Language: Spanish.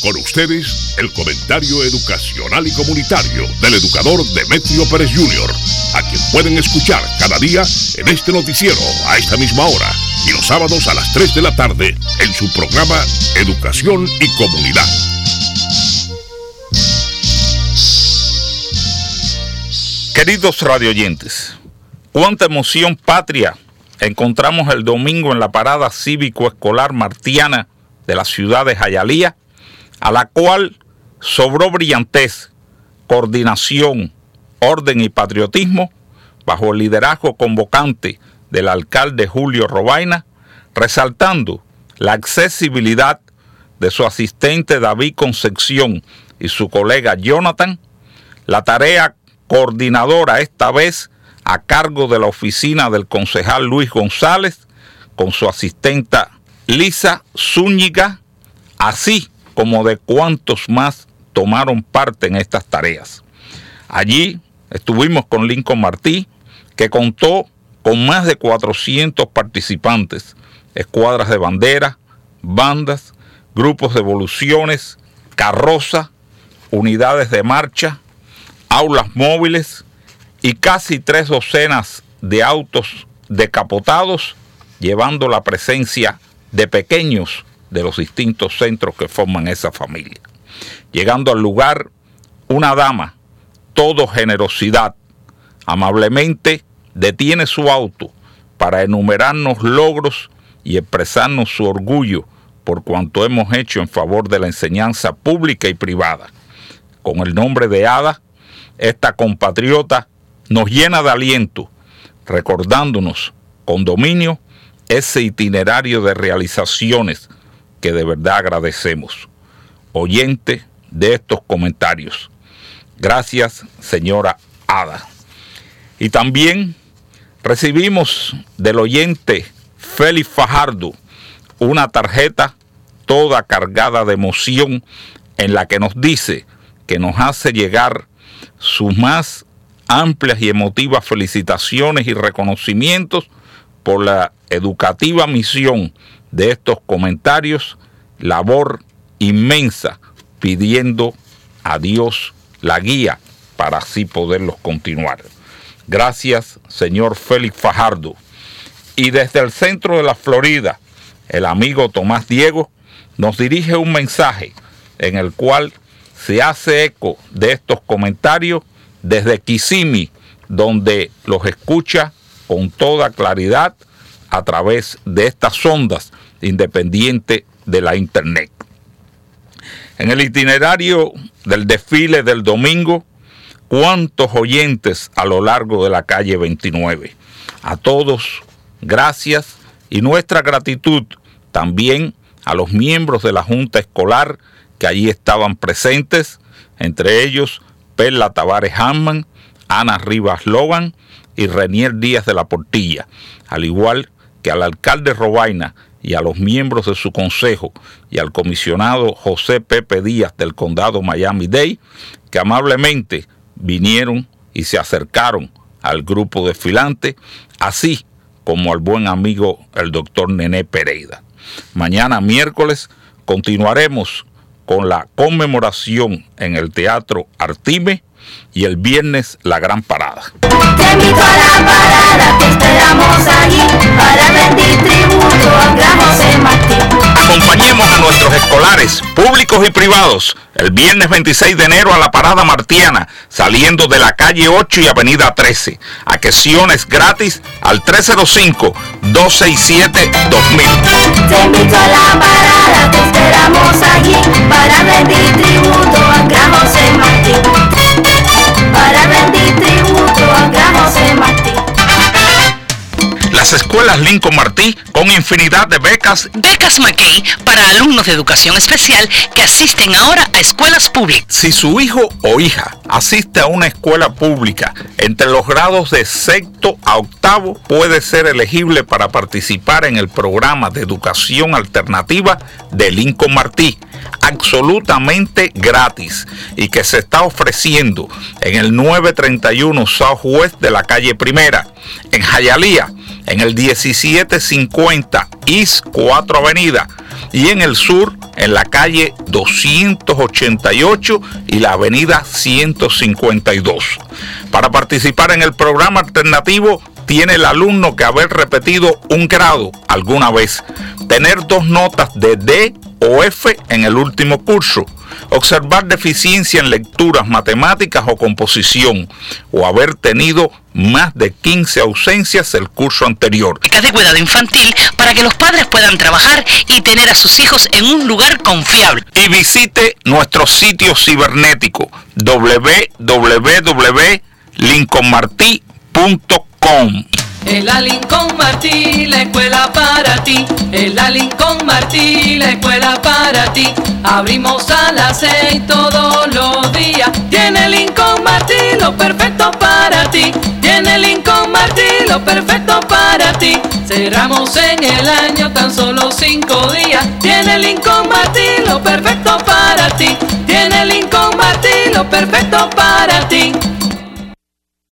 Con ustedes, el comentario educacional y comunitario del educador Demetrio Pérez Jr., a quien pueden escuchar cada día en este noticiero a esta misma hora y los sábados a las 3 de la tarde en su programa Educación y Comunidad. Queridos radioyentes, cuánta emoción patria encontramos el domingo en la parada cívico-escolar martiana de la ciudad de Jayalía, a la cual sobró brillantez, coordinación, orden y patriotismo bajo el liderazgo convocante del alcalde Julio Robaina, resaltando la accesibilidad de su asistente David Concepción y su colega Jonathan, la tarea coordinadora esta vez a cargo de la oficina del concejal Luis González, con su asistenta Lisa Zúñiga, así como de cuantos más tomaron parte en estas tareas. Allí estuvimos con Lincoln Martí, que contó con más de 400 participantes, escuadras de bandera, bandas, grupos de evoluciones, carrozas, unidades de marcha, aulas móviles y casi 3 docenas de autos decapotados, llevando la presencia de pequeños de los distintos centros que forman esa familia. Llegando al lugar, una dama, todo generosidad, amablemente detiene su auto para enumerarnos logros y expresarnos su orgullo por cuanto hemos hecho en favor de la enseñanza pública y privada. Con el nombre de Ada, esta compatriota nos llena de aliento, recordándonos con dominio ese itinerario de realizaciones que de verdad agradecemos. Oyente de estos comentarios. Gracias, señora Ada. Y también recibimos del oyente Félix Fajardo una tarjeta toda cargada de emoción en la que nos dice que nos hace llegar sus más amplias y emotivas felicitaciones y reconocimientos por la educativa misión de estos comentarios, labor inmensa, pidiendo a Dios la guía para así poderlos continuar. Gracias, señor Félix Fajardo. Y desde el centro de la Florida, el amigo Tomás Diego nos dirige un mensaje en el cual se hace eco de estos comentarios desde Kissimmee, donde los escucha con toda claridad a través de estas ondas independientes de la internet. En el itinerario del desfile del domingo, cuántos oyentes a lo largo de la calle 29. A todos, gracias, y nuestra gratitud también a los miembros de la Junta Escolar que allí estaban presentes, entre ellos Perla Tavares Hanman, Ana Rivas Logan y Renier Díaz de la Portilla, al igual que al alcalde Robaina y a los miembros de su consejo y al comisionado José Pepe Díaz del condado Miami-Dade, que amablemente vinieron y se acercaron al grupo desfilante, así como al buen amigo el doctor Nené Pereira. Mañana miércoles continuaremos con la conmemoración en el Teatro Artime y el viernes la gran parada. Te invito a la parada, te esperamos allí para rendir tributo al gran José Martí. Acompañemos a nuestros escolares públicos y privados el viernes 26 de enero a la parada martiana, saliendo de la calle 8 y avenida 13. Adhesiones gratis al 305-267-2000. Te invito a la parada, te esperamos allí para rendir tributo al gran José Martí. Para rendir tributo al gran José Martí. Las escuelas Lincoln Martí con infinidad de becas. Becas McKay para alumnos de educación especial que asisten ahora a escuelas públicas. Si su hijo o hija asiste a una escuela pública entre los grados de 6º a 8º, puede ser elegible para participar en el programa de educación alternativa de Lincoln Martí, absolutamente gratis, y que se está ofreciendo en el 931 Southwest de la calle Primera, en Hialeah, en el 1750 East 4 Avenida, y en el sur en la calle 288 y la avenida 152. Para participar en el programa alternativo, tiene el alumno que haber repetido un grado alguna vez, tener 2 notas de D o F en el último curso, observar deficiencia en lecturas, matemáticas o composición, o haber tenido más de 15 ausencias el curso anterior. De cuidado infantil para que los padres puedan trabajar y tener a sus hijos en un lugar confiable. Y visite nuestro sitio cibernético www.lincolnmarti.com. En la Lincoln Martí, la escuela para ti. En la Lincoln Martí, la escuela para ti. Abrimos a las 6 todos los días. Tiene Lincoln Martí lo perfecto para ti. Tiene Lincoln Martí lo perfecto para ti. Cerramos en el año tan solo 5 días. Tiene Lincoln Martí lo perfecto para ti. Tiene Lincoln Martí lo perfecto